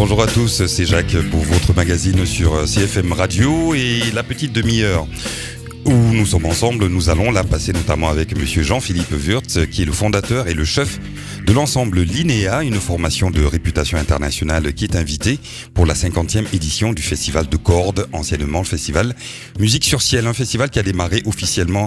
Bonjour à tous, c'est Jacques pour votre magazine sur CFM Radio et la petite demi-heure où nous sommes ensemble, nous allons la passer notamment avec monsieur Jean-Philippe Wurtz qui est le fondateur et le chef de l'ensemble Linéa, une formation de réputation internationale qui est invitée pour la 50e édition du Festival de Cordes, anciennement le Festival Musique sur Ciel, un festival qui démarre officiellement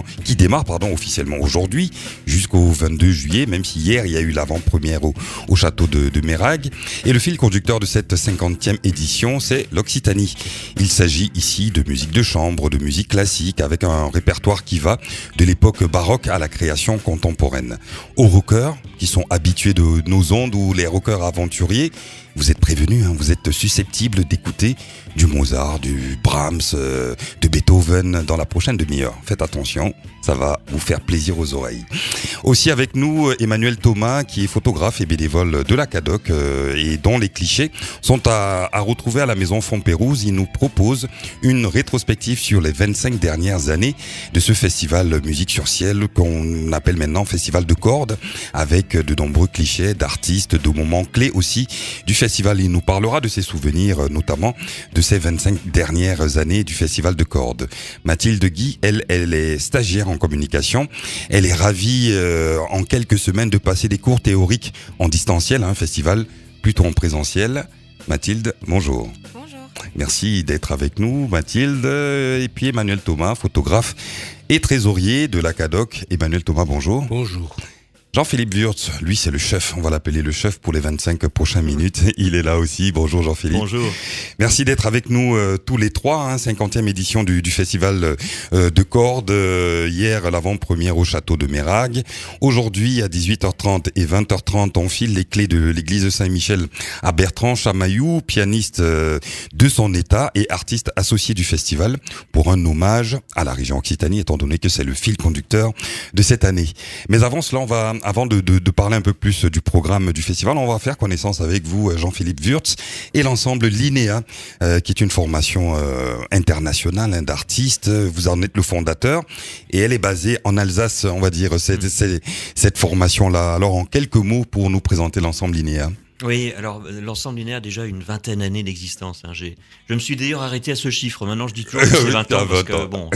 aujourd'hui jusqu'au 22 juillet, même si hier il y a eu l'avant-première au château de Mérag. Et le fil conducteur de cette 50e édition, c'est l'Occitanie. Il s'agit ici de musique de chambre, de musique classique, avec un répertoire qui va de l'époque baroque à la création contemporaine. Aux rockers, qui sont habitués de nos ondes, ou les rockers aventuriers, vous êtes prévenus, vous êtes susceptibles d'écouter du Mozart, du Brahms, de Beethoven dans la prochaine demi-heure. Faites attention, ça va vous faire plaisir aux oreilles. Aussi avec nous, Emmanuel Thomas, qui est photographe et bénévole de la CADOC et dont les clichés sont à retrouver à la maison Fontpérouse. Il nous propose une rétrospective sur les 25 dernières années de ce festival Musique sur Ciel qu'on appelle maintenant Festival de Cordes, avec de nombreux clichés d'artistes, de moments clés aussi du festival. Il nous parlera de ses souvenirs, notamment de ces 25 dernières années du Festival de Cordes. Mathilde Guy, elle est stagiaire en communication. Elle est ravie en quelques semaines de passer des cours théoriques en distanciel, un festival plutôt en présentiel. Mathilde, bonjour. Bonjour. Merci d'être avec nous, Mathilde. Et puis Emmanuel Thomas, photographe et trésorier de la CADOC. Emmanuel Thomas, bonjour. Bonjour. Jean-Philippe Wurtz, lui c'est le chef, on va l'appeler le chef pour les 25 prochaines minutes. Il est là aussi. Bonjour Jean-Philippe. Bonjour. Merci d'être avec nous tous les trois, 50e édition du Festival de Cordes. Hier, l'avant-première au château de Mérag. Aujourd'hui, à 18h30 et 20h30, on file les clés de l'église Saint-Michel à Bertrand Chamaillou, pianiste de son état et artiste associé du festival, pour un hommage à la région Occitanie, étant donné que c'est le fil conducteur de cette année. Mais avant cela, avant de parler un peu plus du programme du festival, on va faire connaissance avec vous, Jean-Philippe Wurtz, et l'ensemble Linéa, qui est une formation internationale d'artistes. Vous en êtes le fondateur, et elle est basée en Alsace, on va dire, cette formation-là. Alors, en quelques mots, pour nous présenter l'ensemble Linéa. Oui, alors l'ensemble Linéa a déjà une vingtaine d'années d'existence. Je me suis d'ailleurs arrêté à ce chiffre. Maintenant, je dis toujours que c'est 20 ans parce que bon,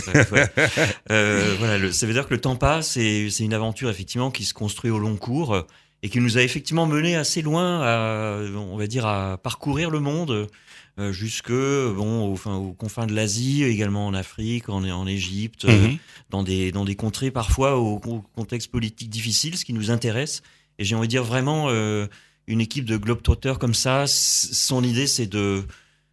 voilà, ça veut dire que le temps passe et c'est une aventure effectivement qui se construit au long cours et qui nous a effectivement mené assez loin, on va dire, à parcourir le monde aux confins de l'Asie, également en Afrique, en Égypte, dans des contrées parfois au contexte politique difficile, ce qui nous intéresse. Et j'ai envie de dire vraiment. Une équipe de globetrotters comme ça, son idée c'est de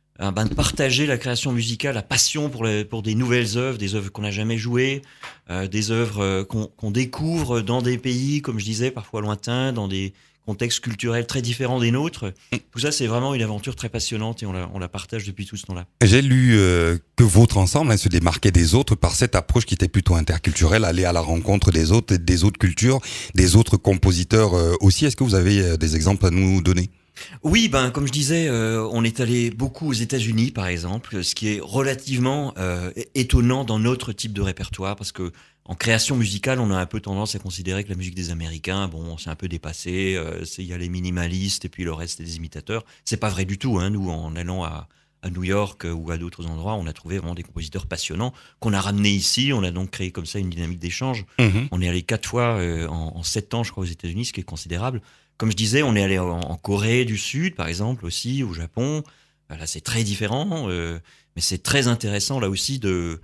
partager la création musicale, la passion pour des nouvelles œuvres, des œuvres qu'on n'a jamais jouées, des œuvres qu'on découvre dans des pays, comme je disais, parfois lointains, dans des contextes culturels très différents des nôtres. Tout ça, c'est vraiment une aventure très passionnante et on la partage depuis tout ce temps-là. J'ai lu que votre ensemble se démarquait des autres par cette approche qui était plutôt interculturelle, aller à la rencontre des autres cultures, des autres compositeurs aussi. Est-ce que vous avez des exemples à nous donner ? Oui, comme je disais, on est allé beaucoup aux États-Unis, par exemple, ce qui est relativement étonnant dans notre type de répertoire, parce que en création musicale, on a un peu tendance à considérer que la musique des Américains, c'est un peu dépassé. Il y a les minimalistes et puis le reste, c'est des imitateurs. C'est pas vrai du tout. Nous, en allant à New York ou à d'autres endroits, on a trouvé vraiment des compositeurs passionnants qu'on a ramenés ici. On a donc créé comme ça une dynamique d'échange. On est allé 4 fois en 7 ans, je crois, aux États-Unis, ce qui est considérable. Comme je disais, on est allé en Corée du Sud, par exemple, aussi, au Japon. Là, c'est très différent, mais c'est très intéressant, là aussi,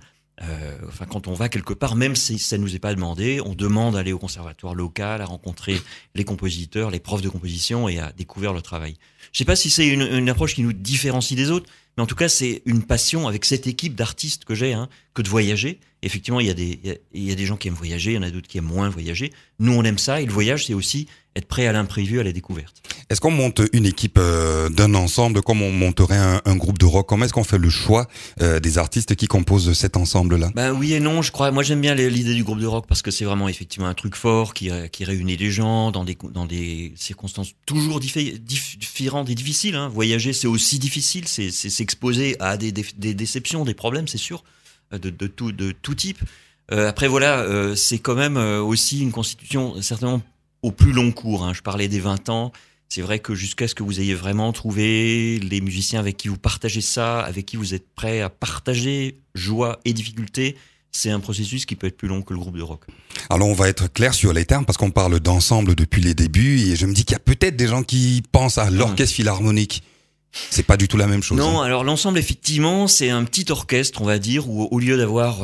quand on va quelque part, même si ça ne nous est pas demandé, on demande d'aller au conservatoire local, à rencontrer les compositeurs, les profs de composition et à découvrir leur travail. Je ne sais pas si c'est une approche qui nous différencie des autres, mais en tout cas, c'est une passion avec cette équipe d'artistes que j'ai, que de voyager. Effectivement, il y a des gens qui aiment voyager, il y en a d'autres qui aiment moins voyager. Nous, on aime ça, et le voyage, c'est aussi être prêt à l'imprévu, à la découverte. Est-ce qu'on monte une équipe d'un ensemble comme on monterait un groupe de rock ? Comment est-ce qu'on fait le choix des artistes qui composent cet ensemble-là ? Oui et non, je crois. Moi, j'aime bien l'idée du groupe de rock parce que c'est vraiment effectivement un truc fort qui réunit des gens dans des circonstances toujours différentes et difficiles. Voyager, c'est aussi difficile, c'est s'exposer à des déceptions, des problèmes, c'est sûr, de tout type. Après, voilà, c'est quand même aussi une constitution certainement au plus long cours. Je parlais des 20 ans. C'est vrai que jusqu'à ce que vous ayez vraiment trouvé les musiciens avec qui vous partagez ça, avec qui vous êtes prêt à partager joie et difficulté, c'est un processus qui peut être plus long que le groupe de rock. Alors on va être clair sur les termes parce qu'on parle d'ensemble depuis les débuts et je me dis qu'il y a peut-être des gens qui pensent à l'orchestre philharmonique. C'est pas du tout la même chose. Non, hein. alors l'ensemble effectivement c'est un petit orchestre on va dire où au lieu d'avoir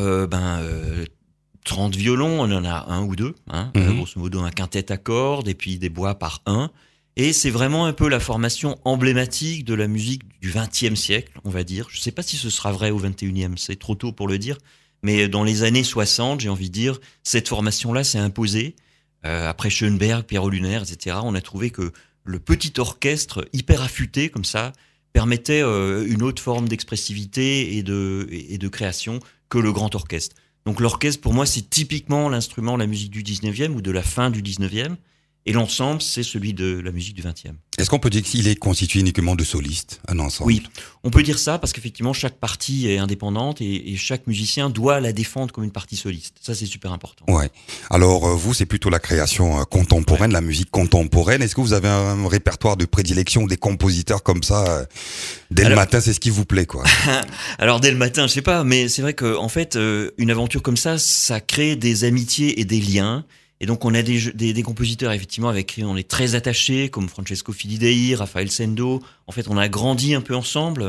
30 violons, on en a un ou deux, grosso modo un quintet à cordes et puis des bois par un. Et c'est vraiment un peu la formation emblématique de la musique du XXe siècle, on va dire. Je sais pas si ce sera vrai au XXIe, c'est trop tôt pour le dire. Mais dans les années 60, j'ai envie de dire, cette formation-là s'est imposée. Après Schoenberg, Pierrot Lunaire, etc., on a trouvé que le petit orchestre hyper affûté comme ça permettait une autre forme d'expressivité et de création que le grand orchestre. Donc l'orchestre, pour moi, c'est typiquement l'instrument de la musique du 19e ou de la fin du 19e. Et l'ensemble, c'est celui de la musique du 20e. Est-ce qu'on peut dire qu'il est constitué uniquement de solistes, un ensemble? Oui, on peut dire ça parce qu'effectivement, chaque partie est indépendante et chaque musicien doit la défendre comme une partie soliste. Ça, c'est super important. Ouais. Alors, vous, c'est plutôt la création contemporaine, la musique contemporaine. Est-ce que vous avez un répertoire de prédilection, des compositeurs comme ça dès le matin, c'est ce qui vous plaît, quoi? Alors, dès le matin, je sais pas, mais c'est vrai que en fait, une aventure comme ça crée des amitiés et des liens. Et donc on a des compositeurs effectivement avec qui on est très attachés, comme Francesco Filidei, Raphaël Sendo. En fait, on a grandi un peu ensemble.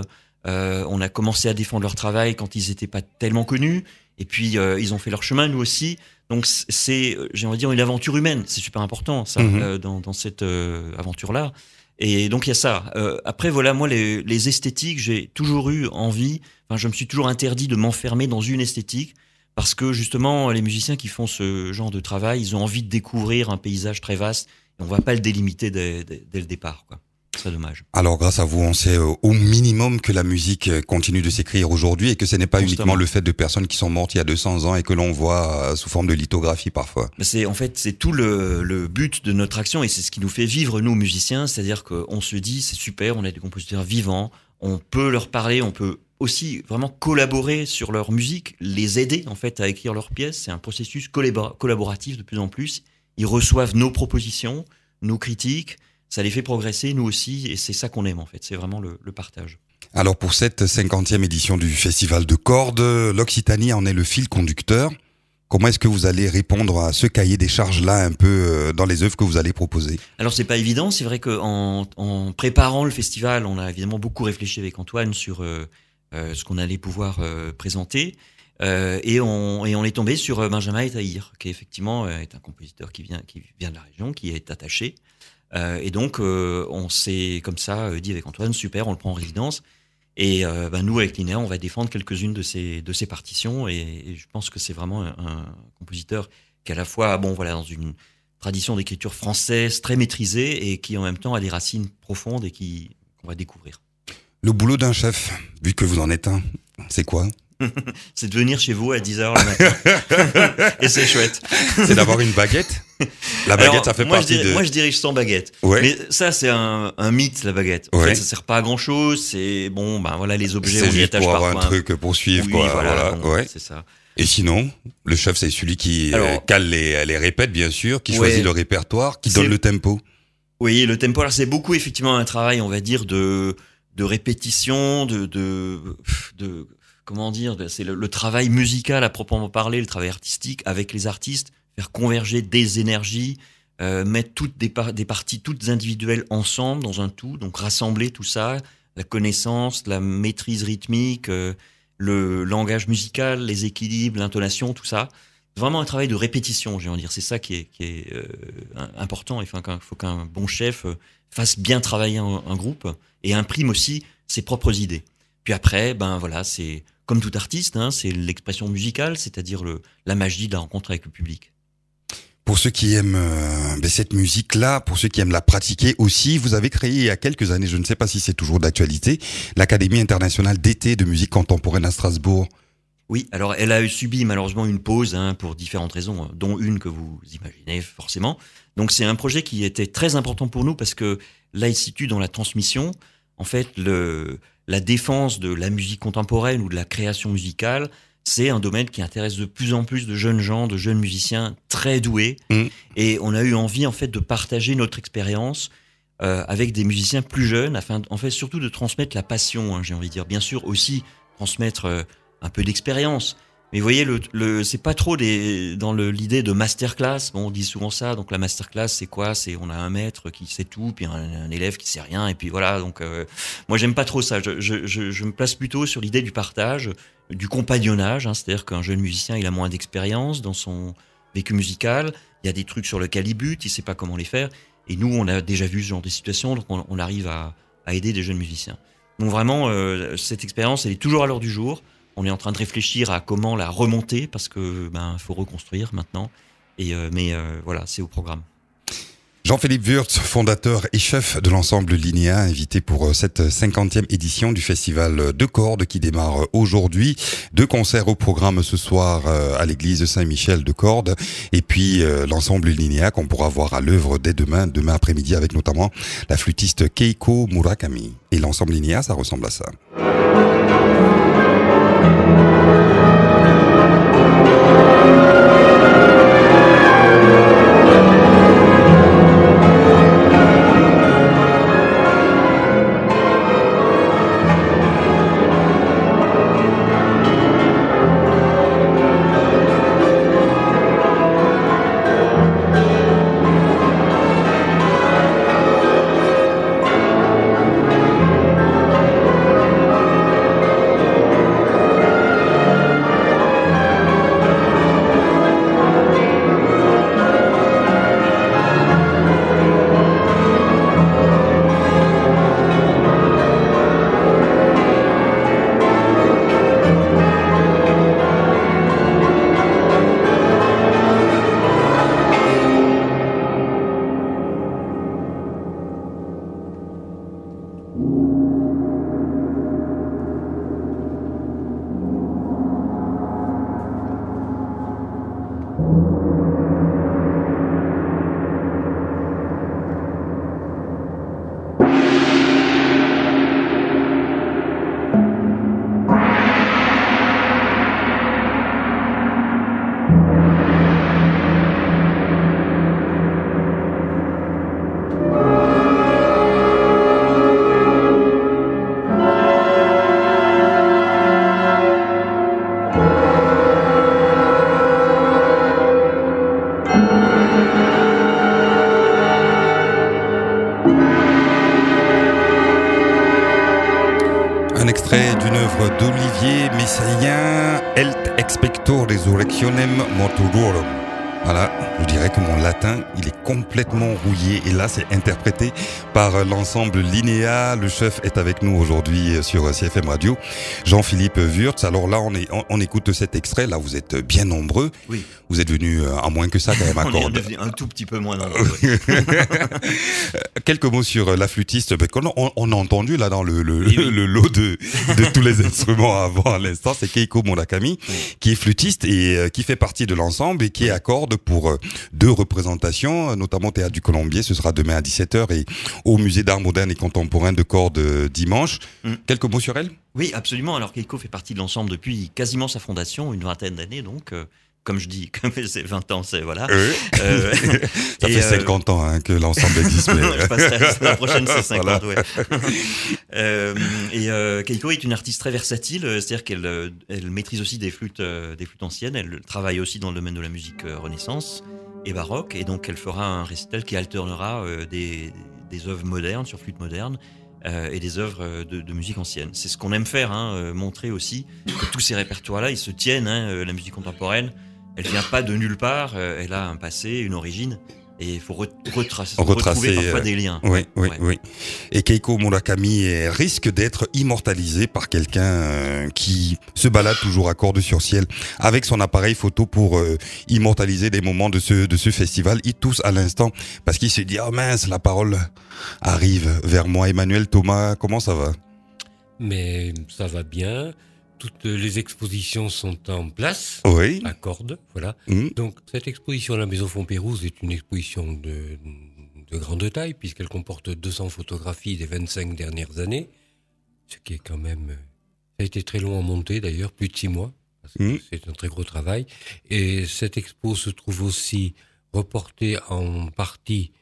On a commencé à défendre leur travail quand ils n'étaient pas tellement connus. Et puis ils ont fait leur chemin, nous aussi. Donc c'est, j'ai envie de dire, une aventure humaine. C'est super important ça dans cette aventure-là. Et donc il y a ça. Après voilà, moi les esthétiques, j'ai toujours eu envie. Enfin, je me suis toujours interdit de m'enfermer dans une esthétique. Parce que justement, les musiciens qui font ce genre de travail, ils ont envie de découvrir un paysage très vaste et on va pas le délimiter dès le départ, quoi. C'est dommage. Alors, grâce à vous, on sait au minimum que la musique continue de s'écrire aujourd'hui et que ce n'est pas uniquement le fait de personnes qui sont mortes il y a 200 ans et que l'on voit sous forme de lithographie parfois. C'est tout le but de notre action et c'est ce qui nous fait vivre, nous, musiciens. C'est-à-dire qu'on se dit, c'est super, on a des compositeurs vivants, on peut leur parler, on peut aussi vraiment collaborer sur leur musique, les aider en fait à écrire leurs pièces. C'est un processus collaboratif de plus en plus. Ils reçoivent nos propositions, nos critiques, ça les fait progresser, nous aussi, et c'est ça qu'on aime en fait, c'est vraiment le partage. Alors pour cette 50e édition du Festival de Cordes, l'Occitanie en est le fil conducteur. Comment est-ce que vous allez répondre à ce cahier des charges-là un peu dans les œuvres que vous allez proposer? Alors c'est pas évident, c'est vrai qu'en préparant le festival, on a évidemment beaucoup réfléchi avec Antoine sur ce qu'on allait pouvoir présenter. Et on est tombé sur Benjamin Etaïr, qui effectivement est un compositeur qui vient de la région, qui est attaché. Et donc on s'est comme ça dit avec Antoine, super, on le prend en résidence. Et nous avec Linéa, on va défendre quelques-unes de ces partitions. Et je pense que c'est vraiment un compositeur qui à la fois dans une tradition d'écriture française très maîtrisée et qui en même temps a des racines profondes et qu'on va découvrir. Le boulot d'un chef, vu que vous en êtes un, c'est quoi? C'est de venir chez vous à 10h le matin. Et c'est chouette. C'est d'avoir une baguette? La baguette, ça fait partie de... Moi, je dirige sans baguette. Ouais. Mais ça, c'est un mythe, la baguette. En fait, ça sert pas à grand chose. C'est les objets, on y attache parfois. C'est juste pour avoir un truc pour suivre, oui, quoi. Voilà. Ouais. C'est ça. Et sinon, le chef, c'est celui qui cale les répètes, bien sûr, qui choisit le répertoire, qui donne le tempo. Oui, le tempo. Alors, c'est beaucoup, effectivement, un travail, on va dire, de répétition, comment dire, c'est le travail musical à proprement parler, le travail artistique avec les artistes, faire converger des énergies, mettre toutes des parties toutes individuelles ensemble dans un tout, donc rassembler tout ça, la connaissance, la maîtrise rythmique, le langage musical, les équilibres, l'intonation, tout ça. Vraiment un travail de répétition, j'ai envie de dire. C'est ça qui est important. Il faut qu'un bon chef fasse bien travailler un groupe et imprime aussi ses propres idées. Puis après, c'est comme tout artiste, c'est l'expression musicale, c'est-à-dire la magie de la rencontre avec le public. Pour ceux qui aiment cette musique-là, pour ceux qui aiment la pratiquer aussi, vous avez créé il y a quelques années, je ne sais pas si c'est toujours d'actualité, l'Académie internationale d'été de musique contemporaine à Strasbourg. Oui, alors elle a subi malheureusement une pause pour différentes raisons, dont une que vous imaginez forcément. Donc c'est un projet qui était très important pour nous parce que là il se situe dans la transmission. En fait, la défense de la musique contemporaine ou de la création musicale, c'est un domaine qui intéresse de plus en plus de jeunes gens, de jeunes musiciens très doués. Et on a eu envie en fait de partager notre expérience avec des musiciens plus jeunes, afin en fait surtout de transmettre la passion, hein, j'ai envie de dire. Bien sûr aussi transmettre un peu d'expérience. Mais vous voyez, c'est pas trop dans l'idée de masterclass. Bon, on dit souvent ça. Donc la masterclass, c'est quoi? C'est on a un maître qui sait tout, puis un élève qui sait rien, et puis voilà. Donc moi, j'aime pas trop ça. Je me place plutôt sur l'idée du partage, du compagnonnage. Hein, c'est-à-dire qu'un jeune musicien, il a moins d'expérience dans son vécu musical. Il y a des trucs sur lesquels il bute, il sait pas comment les faire. Et nous, on a déjà vu ce genre de situation, donc on arrive à aider des jeunes musiciens. Donc vraiment, cette expérience, elle est toujours à l'heure du jour. On est en train de réfléchir à comment la remonter parce que faut reconstruire maintenant. Mais voilà, c'est au programme. Jean-Philippe Wurtz, fondateur et chef de l'ensemble Linéa, invité pour cette 50e édition du festival de cordes qui démarre aujourd'hui. 2 concerts au programme ce soir à l'église Saint-Michel de Cordes. Et puis l'ensemble Linéa qu'on pourra voir à l'œuvre dès demain après-midi avec notamment la flûtiste Keiko Murakami. Et l'ensemble Linéa, ça ressemble à ça. Un extrait d'une œuvre d'Olivier Messiaen, Et expecto resurrectionem mortuorum. Voilà, je dirais que mon latin, il est complètement rouillé. Et là, c'est interprété par l'ensemble Linéa. Le chef est avec nous aujourd'hui sur CFM Radio, Jean-Philippe Wurtz. Alors là, on écoute cet extrait. Là, vous êtes bien nombreux. Oui. Vous êtes venus à moins que ça quand même à Cordes. On est devenu un tout petit peu moins nombreux. Quelques mots sur la flûtiste. On a entendu là dans le lot de tous les instruments avant à l'instant. C'est Keiko Murakami, qui est flûtiste et qui fait partie de l'ensemble et qui est à Cordes pour 2 représentations, notamment au Théâtre du Colombier. Ce sera demain à 17h et au Musée d'Art Moderne et Contemporain de Cordes dimanche. Quelques mots sur elle? Oui, absolument. Alors Keiko fait partie de l'ensemble depuis quasiment sa fondation, une vingtaine d'années donc. Comme je dis, comme c'est 20 ans, c'est voilà. Ça fait 50 ans hein, que l'ensemble existe. Mais... je passerai la prochaine, c'est 50, voilà. Ouais. Keiko est une artiste très versatile, c'est-à-dire qu'elle maîtrise aussi des flûtes anciennes. Elle travaille aussi dans le domaine de la musique Renaissance et baroque, et donc elle fera un récital qui alternera des œuvres modernes sur flûte moderne. Et des œuvres de musique ancienne. C'est ce qu'on aime faire, hein, montrer aussi que tous ces répertoires-là, ils se tiennent. Hein, la musique contemporaine, elle vient pas de nulle part. Elle a un passé, une origine. Et il faut retrouver parfois des liens. Oui. Et Keiko Murakami risque d'être immortalisée par quelqu'un qui se balade toujours à Cordes-sur-Ciel avec son appareil photo pour immortaliser des moments de ce festival. Il tousse à l'instant parce qu'il se dit « Oh mince, la parole arrive vers moi. » Emmanuel Thomas, comment ça va? Mais ça va bien. Toutes les expositions sont en place, oui. À Cordes, voilà. Donc cette exposition à la Maison Fontpérouse est une exposition de grande taille puisqu'elle comporte 200 photographies des 25 dernières années, ce qui est quand même... Ça a été très long à monter d'ailleurs, plus de 6 mois, parce que c'est un très gros travail. Et cette expo se trouve aussi reportée en partie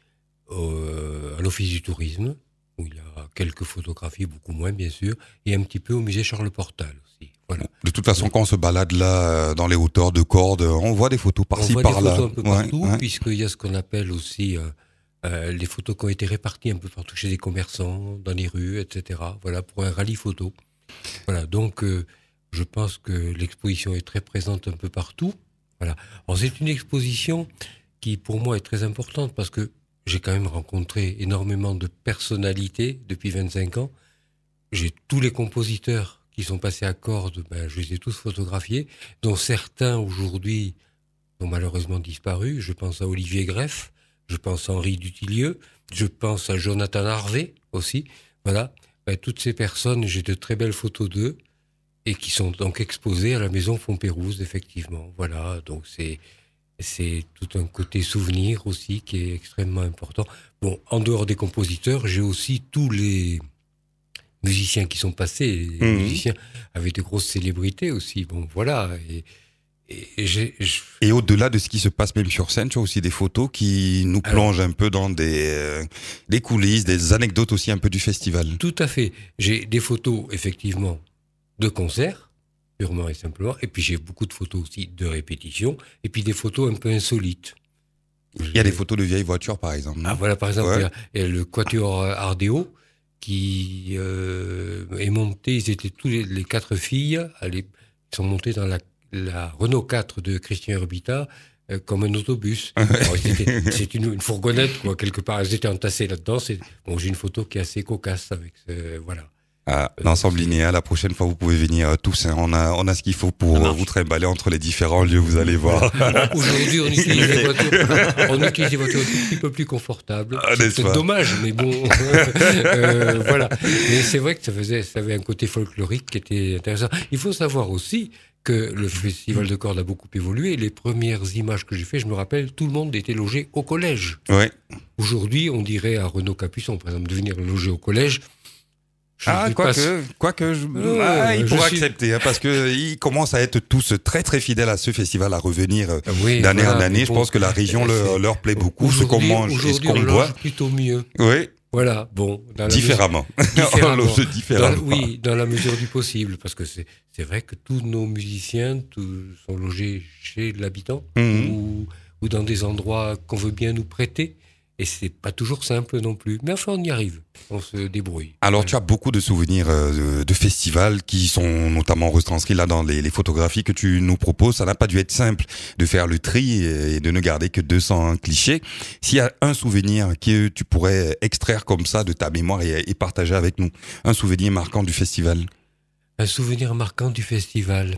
à l'Office du tourisme, où il y a quelques photographies, beaucoup moins bien sûr, et un petit peu au musée Charles Portal aussi. Voilà. De toute façon, quand on se balade là, dans les hauteurs de Cordes, on voit des photos par-ci, par-là. On voit des photos un peu partout, puisqu'il y a ce qu'on appelle aussi les photos qui ont été réparties un peu partout chez les commerçants, dans les rues, etc. Voilà, pour un rallye photo. Voilà, donc je pense que l'exposition est très présente un peu partout. Voilà. Alors c'est une exposition qui pour moi est très importante parce que j'ai quand même rencontré énormément de personnalités depuis 25 ans. J'ai tous les compositeurs qui sont passés à Cordes, je les ai tous photographiés, dont certains aujourd'hui ont malheureusement disparu. Je pense à Olivier Greff, je pense à Henri Dutilieu, je pense à Jonathan Harvey aussi. Voilà, toutes ces personnes, j'ai de très belles photos d'eux et qui sont donc exposées à la maison Fontpérouse, effectivement. Voilà, donc c'est tout un côté souvenir aussi qui est extrêmement important. Bon, en dehors des compositeurs, j'ai aussi tous les musiciens qui sont passés, les musiciens avec de grosses célébrités aussi. Bon, voilà. Et au-delà de ce qui se passe même sur scène, tu as aussi des photos qui nous plongent un peu dans des coulisses, des anecdotes aussi un peu du festival. Tout à fait. J'ai des photos, effectivement, de concerts, purement et simplement. Et puis j'ai beaucoup de photos aussi de répétitions. Et puis des photos un peu insolites. Il y a des photos de vieilles voitures, par exemple. Ah voilà, par exemple, il y a le Quatuor Ardeo qui est monté. Ils étaient tous les 4 filles. Ils sont montées dans la Renault 4 de Christian Herbita comme un autobus. Alors, c'est une fourgonnette, quoi, quelque part. Elles étaient entassées là-dedans. Bon, j'ai une photo qui est assez cocasse avec voilà. L'ensemble linéal, la prochaine fois vous pouvez venir tous, hein. On a ce qu'il faut pour vous trimballer entre les différents lieux, vous allez voir. Aujourd'hui on utilise des voitures un petit peu plus confortables. C'est dommage, mais bon voilà. Mais c'est vrai que ça avait un côté folklorique qui était intéressant. Il faut savoir aussi que le festival de Cordes a beaucoup évolué. Les premières images que j'ai fait, je me rappelle, tout le monde était logé au collège. Ouais. Aujourd'hui, on dirait à Renaud Capuçon, par exemple, de venir loger au collège. Il pourra accepter, hein, parce que ils commencent à être tous très très fidèles à ce festival, à revenir d'année en année. Je pense que la région leur plaît beaucoup, ce qu'on mange et ce qu'on boit. Plutôt mieux. Oui. Voilà, bon. Différemment. Dans la mesure du possible, parce que c'est vrai que tous nos musiciens sont logés chez l'habitant ou dans des endroits qu'on veut bien nous prêter. Et c'est pas toujours simple non plus. Mais enfin, on y arrive. On se débrouille. Alors, tu as beaucoup de souvenirs de festivals qui sont notamment retranscrits là dans les photographies que tu nous proposes. Ça n'a pas dû être simple de faire le tri et de ne garder que 200 clichés. S'il y a un souvenir que tu pourrais extraire comme ça de ta mémoire et partager avec nous, un souvenir marquant du festival. Un souvenir marquant du festival.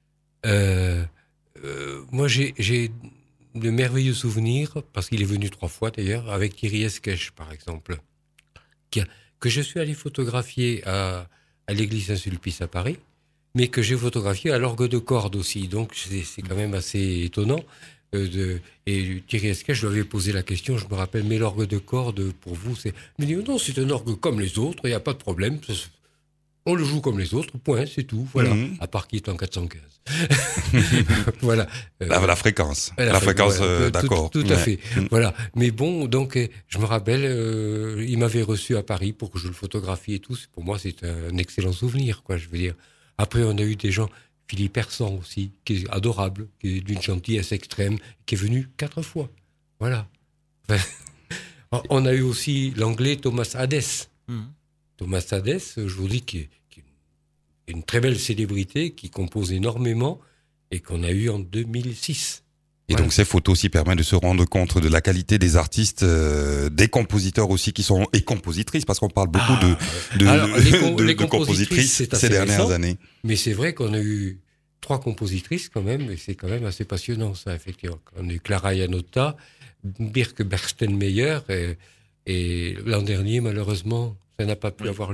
Moi, j'ai de merveilleux souvenirs, parce qu'il est venu 3 fois d'ailleurs, avec Thierry Esquèche par exemple, que je suis allé photographier à l'église Saint-Sulpice à Paris, mais que j'ai photographié à l'orgue de Cordes aussi, donc c'est quand même assez étonnant. Et Thierry Esquèche, je lui avais posé la question, je me rappelle, mais l'orgue de Cordes, pour vous, il me dit, non, c'est un orgue comme les autres, il n'y a pas de problème, on le joue comme les autres, point, c'est tout, voilà, à part qu'il est en 415. Voilà. La fréquence. D'accord. Tout à fait. Voilà. Mais bon, donc, je me rappelle, il m'avait reçu à Paris pour que je le photographie et tout. Pour moi, c'est un excellent souvenir, quoi, je veux dire. Après, on a eu des gens, Philippe Hersan aussi, qui est adorable, qui est d'une gentillesse extrême, qui est venu 4 fois. Voilà. On a eu aussi l'anglais Thomas Hadès. Thomas Hadès, je vous dis, qui est une très belle célébrité, qui compose énormément et qu'on a eu en 2006. Et donc ces photos aussi permettent de se rendre compte de la qualité des artistes, des compositeurs aussi qui sont, et compositrices, parce qu'on parle beaucoup de compositrices ces dernières années. Mais c'est vrai qu'on a eu 3 compositrices quand même, et c'est quand même assez passionnant ça, effectivement. On a eu Clara Janotta, Birke Berstenmeyer, et l'an dernier, malheureusement, ça n'a pas pu avoir lieu. C'est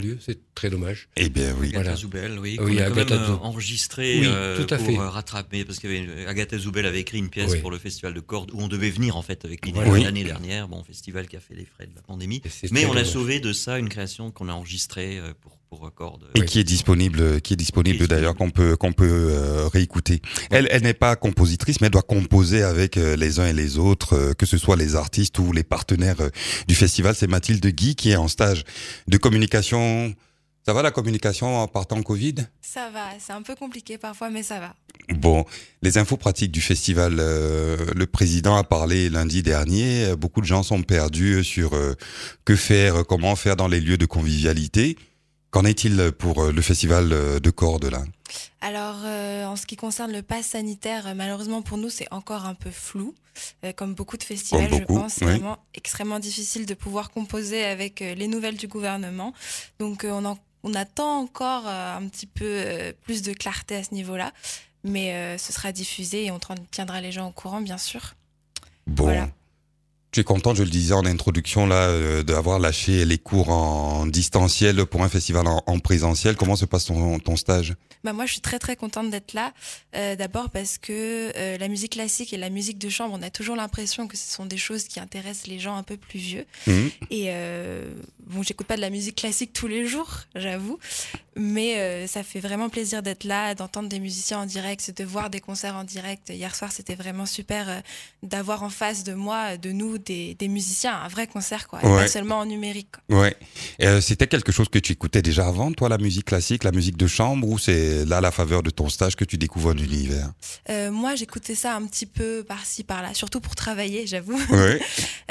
très dommage. Eh bien oui. Agatha Voilà. Zoubel, oui, Oui, qu'on a Agatha quand même Zoubel. enregistré Oui, tout à pour fait. rattraper, parce qu'Agatha Zoubel avait écrit une pièce Oui. pour le festival de Cordes, où on devait venir en fait avec l'idée Voilà. l'année dernière, festival qui a fait les frais de la pandémie. Et c'est Mais très on a dommage. sauvé de ça une création qu'on a enregistrée pour Cordes. Et Oui. qui est disponible d'ailleurs, qu'on peut réécouter. Elle n'est pas compositrice, mais elle doit composer avec les uns et les autres, que ce soit les artistes ou les partenaires du festival. C'est Mathilde Guy qui est en stage de communication. Ça va la communication en partant Covid? Ça va, c'est un peu compliqué parfois, mais ça va. Bon, les infos pratiques du festival, le président a parlé lundi dernier. Beaucoup de gens sont perdus sur que faire, comment faire dans les lieux de convivialité. Qu'en est-il pour le festival de Cordes là? Alors, en ce qui concerne le pass sanitaire, malheureusement pour nous, c'est encore un peu flou. Comme beaucoup de festivals, Comme beaucoup, je pense, c'est oui. vraiment extrêmement difficile de pouvoir composer avec les nouvelles du gouvernement. Donc, on attend encore un petit peu plus de clarté à ce niveau-là. Mais ce sera diffusé et on tiendra les gens au courant, bien sûr. Bon. Voilà. Tu es content, je le disais en introduction là, d'avoir lâché les cours en distanciel pour un festival en présentiel. Comment se passe ton stage? Moi, je suis très très contente d'être là. D'abord parce que la musique classique et la musique de chambre, on a toujours l'impression que ce sont des choses qui intéressent les gens un peu plus vieux. Et j'écoute pas de la musique classique tous les jours, j'avoue, mais ça fait vraiment plaisir d'être là, d'entendre des musiciens en direct, de voir des concerts en direct. Hier soir, c'était vraiment super d'avoir en face de moi, de nous, des musiciens, un vrai concert, quoi, et Ouais. pas seulement en numérique, quoi. Ouais. C'était quelque chose que tu écoutais déjà avant, toi, la musique classique, la musique de chambre, ou c'est là, à la faveur de ton stage, que tu découvres un univers? Moi, j'écoutais ça un petit peu par-ci, par-là, surtout pour travailler, j'avoue. Ouais.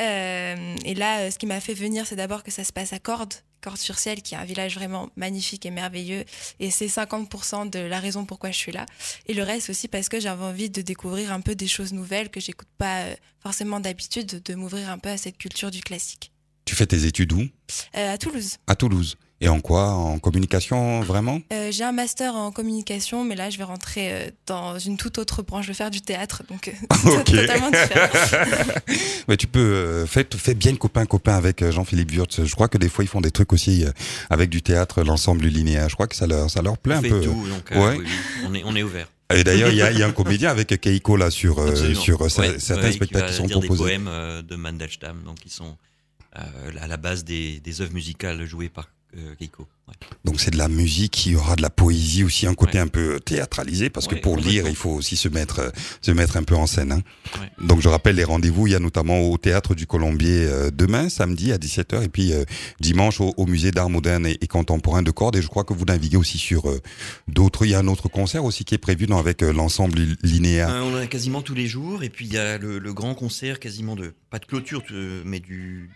Et là, ce qui m'a fait venir, c'est d'abord que ça se passe à Cordes-sur-Ciel, qui est un village vraiment magnifique et merveilleux. Et c'est 50% de la raison pourquoi je suis là. Et le reste aussi parce que j'avais envie de découvrir un peu des choses nouvelles que j'écoute pas forcément d'habitude, de m'ouvrir un peu à cette culture du classique. Tu fais tes études où? À Toulouse. À Toulouse. Et en quoi? En communication, vraiment? J'ai un master en communication, mais là, je vais rentrer dans une toute autre branche. Je vais faire du théâtre, donc Ok. totalement différent. Mais tu peux fais bien copain avec Jean-Philippe Wurtz. Je crois que des fois ils font des trucs aussi avec du théâtre, l'ensemble linéaire. Je crois que ça leur plaît On un fait peu. tout, donc Ouais. oui, on est ouvert. Et d'ailleurs, il y a un comédien avec Keiko là sur Absolument. certains spectacles qui sont dire proposés. des poèmes de Mandelstam, donc qui sont à la base des œuvres musicales jouées par Keiko. Ouais. Donc c'est de la musique, il y aura de la poésie aussi, un côté Ouais. un peu théâtralisé, parce que Ouais, pour lire, complètement. il faut aussi se mettre un peu en scène. Hein. Ouais. Donc je rappelle les rendez-vous, il y a notamment au Théâtre du Colombier demain, samedi à 17h, et puis dimanche au Musée d'Art Moderne et Contemporain de Cordes. Et je crois que vous naviguez aussi sur d'autres. Il y a un autre concert aussi qui est prévu avec l'ensemble linéaire. On en a quasiment tous les jours, et puis il y a le grand concert quasiment pas de clôture, mais du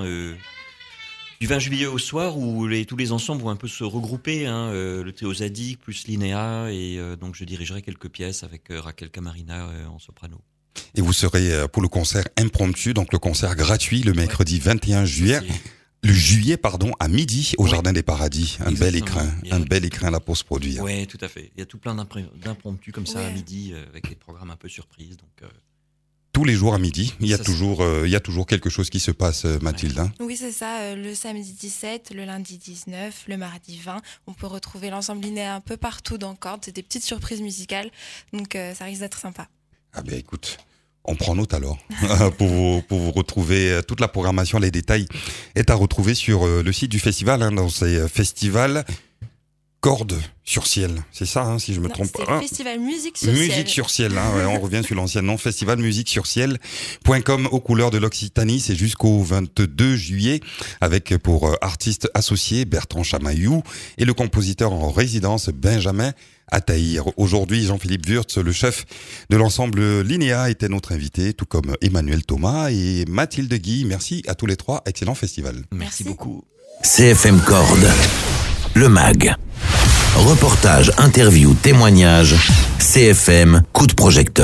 20 juillet au soir, où tous les ensembles vont un peu se regrouper, le Théo Zadig plus Linéa, et donc je dirigerai quelques pièces avec Raquel Camarina en soprano. Et vous serez pour le concert impromptu, donc le concert gratuit le mercredi 21 juillet. À midi au Ouais. Jardin des Paradis. Un Exactement. bel écrin là pour se produire. Ouais, tout à fait. Il y a tout plein d'impromptus comme ça à Ouais. midi, avec des programmes un peu surprises. Donc, Tous les jours à midi, il y a Ça, toujours quelque chose qui se passe, Mathilde. Hein. Oui, c'est ça. Le samedi 17, le lundi 19, le mardi 20. On peut retrouver l'ensemble linéaire un peu partout dans Cordes. C'est des petites surprises musicales. Donc, ça risque d'être sympa. Ah ben écoute, on prend note alors pour vous retrouver toute la programmation, les détails est à retrouver sur le site du festival, dans ces festivals Cordes sur Ciel. C'est ça, hein, si je me Non, trompe c'est pas. le festival Musique sur Ciel. Musique sur Ciel, hein, ouais, on revient sur l'ancien nom, festival musique sur ciel.com aux couleurs de l'Occitanie, c'est jusqu'au 22 juillet avec pour artistes associés Bertrand Chamaillou et le compositeur en résidence Benjamin Attahir. Aujourd'hui, Jean-Philippe Wurtz, le chef de l'ensemble Linéa, était notre invité, tout comme Emmanuel Thomas et Mathilde Guy. Merci à tous les trois, excellent festival. merci beaucoup. CFM Cordes, le MAG. Reportage, interview, témoignage. CFM, coup de projecteur.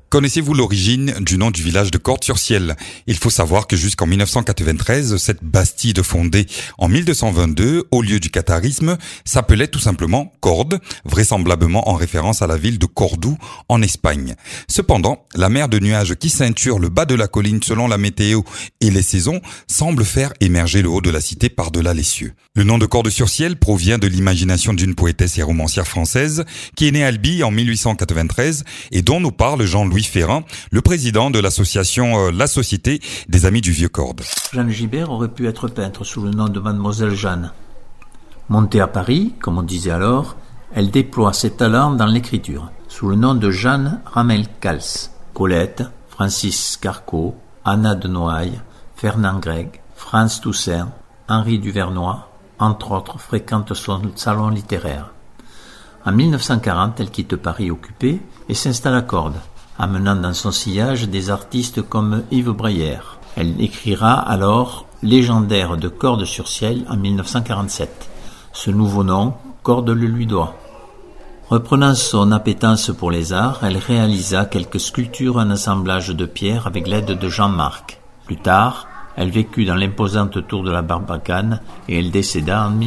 Connaissez-vous l'origine du nom du village de Cordes-sur-Ciel? Il faut savoir que jusqu'en 1993, cette bastide fondée en 1222 au lieu du catharisme s'appelait tout simplement Cordes, vraisemblablement en référence à la ville de Cordoue en Espagne. Cependant, la mer de nuages qui ceinture le bas de la colline selon la météo et les saisons semble faire émerger le haut de la cité par-delà les cieux. Le nom de Cordes-sur-Ciel provient de l'imagination d'une poétesse et romancière française qui est née à Albi en 1893 et dont nous parle Jean-Louis Ferrand, le président de l'association La Société des Amis du Vieux-Cordes. Jeanne Gibert aurait pu être peintre sous le nom de Mademoiselle Jeanne. Montée à Paris, comme on disait alors, elle déploie ses talents dans l'écriture, sous le nom de Jeanne Ramel-Cals. Colette, Francis Carcot, Anna de Noailles, Fernand Gregg, Franz Toussaint, Henri Duvernois, entre autres, fréquentent son salon littéraire. En 1940, elle quitte Paris occupé et s'installe à Cordes, amenant dans son sillage des artistes comme Yves Breyer. Elle écrira alors Légendaire de Cordes-sur-Ciel en 1947. Ce nouveau nom, Cordes le lui doit. Reprenant son appétence pour les arts, elle réalisa quelques sculptures en assemblage de pierre avec l'aide de Jean-Marc. Plus tard, elle vécut dans l'imposante tour de la Barbacane et elle décéda en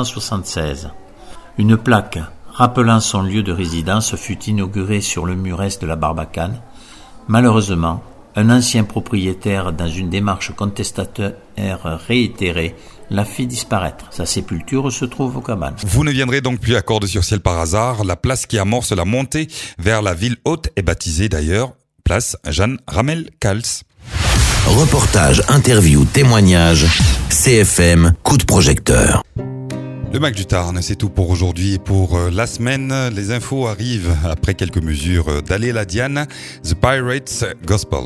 1976. Une plaque rappelant son lieu de résidence fut inaugurée sur le mur est de la Barbacane. Malheureusement, un ancien propriétaire, dans une démarche contestataire réitérée, la fit disparaître. Sa sépulture se trouve aux Cabanes. Vous ne viendrez donc plus à Cordes-sur-Ciel par hasard. La place qui amorce la montée vers la ville haute est baptisée d'ailleurs place Jeanne Ramel-Cals. Reportage, interview, témoignage, CFM, coup de projecteur. Le Mac du Tarn, c'est tout pour aujourd'hui et pour la semaine. Les infos arrivent après quelques mesures d'Allé la Diane, The Pirates Gospel.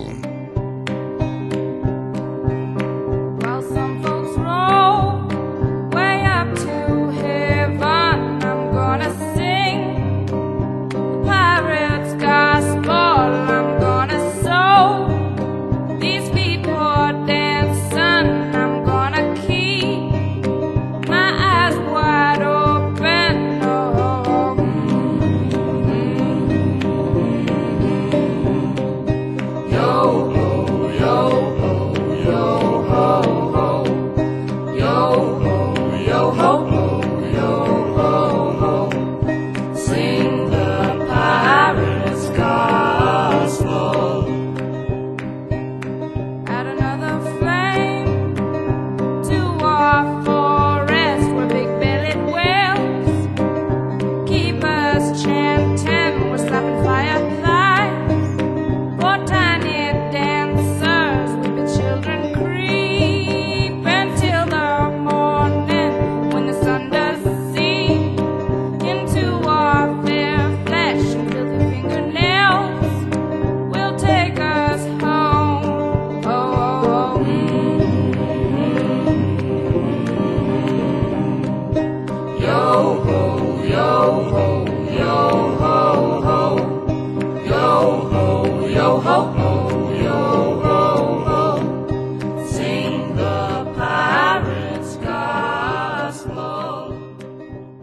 Yo ho, yo ho.